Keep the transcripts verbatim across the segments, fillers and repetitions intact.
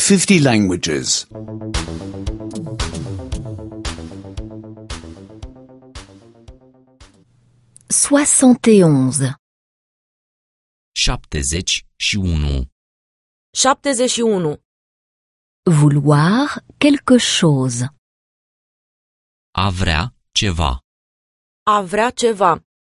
fifty languages. soixante et onze. șaptezeci și unu. șaptezeci și unu. Vouloir quelque chose. A vrea ceva. A vrea ceva.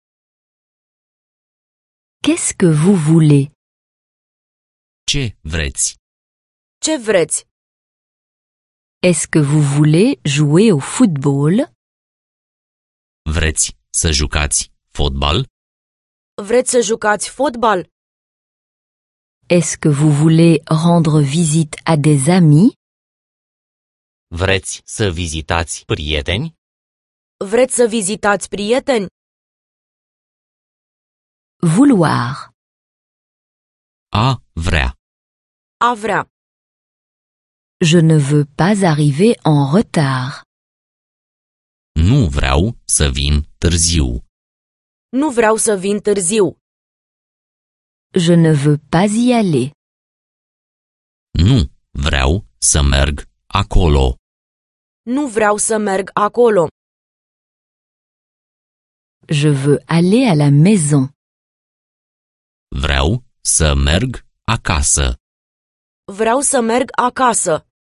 Qu'est-ce que vous voulez? Ce vreți? Ce vreți? Est-ce que vous voulez jouer au football? Vreți să jucați fotbal? Vreți să jucați fotbal? Est-ce que vous voulez rendre visite à des amis? Vreți să vizitați prieteni? Vreți să vizitați prieteni? Vouloir. A vrea. A vrea. Je ne veux pas arriver en retard. Nu vreau să vin târziu. Nu vreau să vin târziu. Je ne veux pas y aller. Nu vreau să merg acolo. Nu vreau să merg acolo. Je veux aller à la maison. Vreau să merg acasă. Vreau să merg acasă.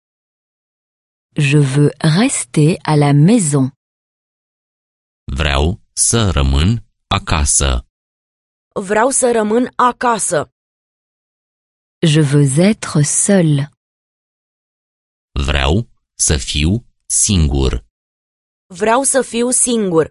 Je veux rester à la maison. Vreau să rămân acasă. Vreau să rămân acasă. Je veux être seul. Vreau să fiu singur. Vreau să fiu singur.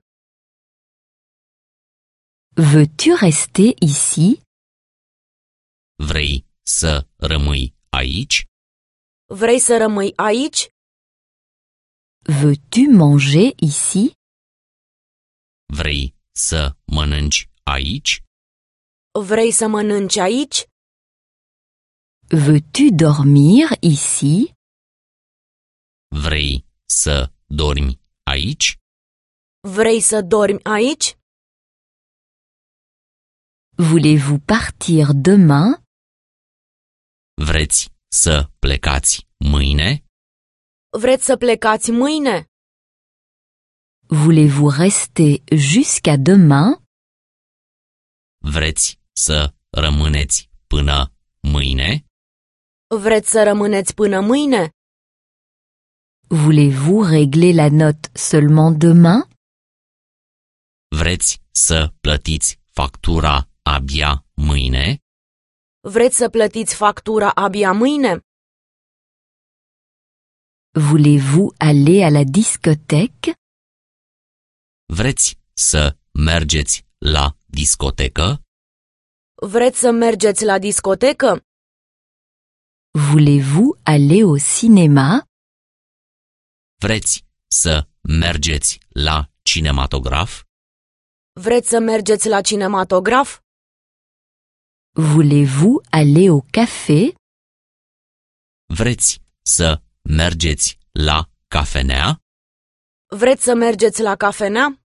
Veux-tu rester ici? Vrei să rămâi aici? Vrei să rămâi aici? Veux-tu manger ici? Vrei să mănânci aici? Vrei să mănânci aici? Veux-tu dormir ici? Vrei să dormi aici? Vrei să dormi aici? Voulez-vous partir demain? Vreți să plecați mâine? Vreți să plecați mâine? Voulez-vous rester jusqu'à demain? Vreți să rămâneți până mâine? Vreți să rămâneți până mâine? Voulez-vous régler la note seulement demain? Vreți să plătiți factura abia mâine? Vreți să plătiți factura abia mâine? Voulez-vous aller à la discothèque? Vreți să mergeți la discotecă? Vreți să mergeți la discotecă? Voulez-vous aller au cinéma? Vreți să mergeți la cinematograf? Vreți să mergeți la cinematograf? Voulez-vous aller au café? Vreți să mergeți la cafenea? Vreți să mergeți la cafenea?